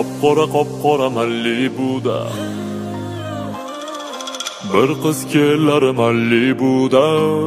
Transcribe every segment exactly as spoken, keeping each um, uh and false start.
Qop-qora qop-qora Malibuda bir qiz kelar Malibuda.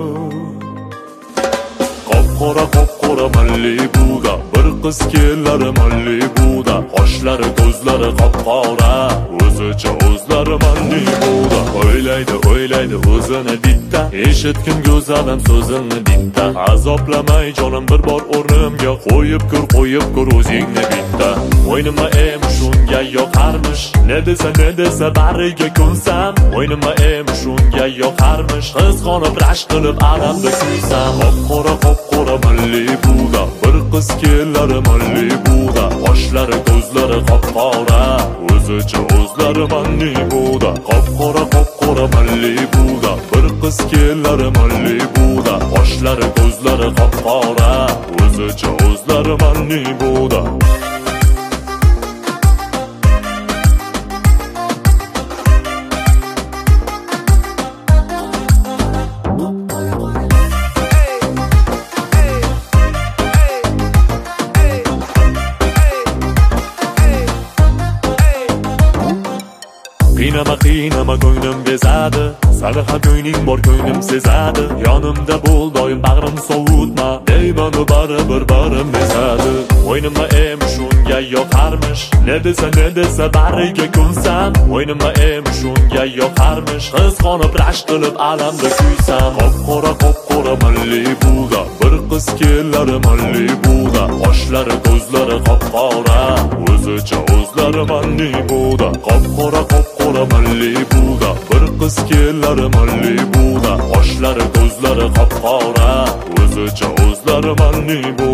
Qop-qora qop-qora Malibuda bir qiz kelar Malibuda. Qoshlari ko'zlari qop-qora, o'zicha o'zlari Malibuda. O'ylaydi o'ylaydi o'zini bitta, eshitgin go'zalim so'zini bitta. Azoblamay jonim bir bor o'rnimga, qo'yib ko'r qo'yib ko'r o'zingni bitta. O'ynima em shunga yoqarmish, ne desa ne desa bariga ko'nsam. O'ynima em shunga yoqarmish, qizg'onib rashk qilib alamda kuysam. Qop-qora qop-qora Malibuda bir qiz kelar Malibuda. Qoshlari ko'zlari qop-qora, o'zicha o'zlari Malibuda. Qop-qora qop-qora Malibuda bir qiz kelar Malibuda. Qoshlari ko'zlari qop-qora, o'zicha o'zlari Malibuda. Qiynama qiynama ko'nglim bezadi, sani ham ko'ngling bor ko'nglim sezadi. Yonimda bo'l doim bag'rim sovutma, deyman baribir barim bezadi. O'ynima em shunga yoqarmish, ne desa ne desa bariga ko'nsam. O'ynima em shunga yoqarmish, qizg'onib rashk qilib alamda kuysam. Qop-qora qop-qora Malibuda bir qiz kelar Malibuda. Qoshlari ko'zlari qop-qora, o'zicha o'zlari Malibuda. Qop-qora qop-qora Malibuda bir qiz kelar Malibuda. Qoshlari ko'zlari qop-qora, o'zicha o'zlari Malibuda.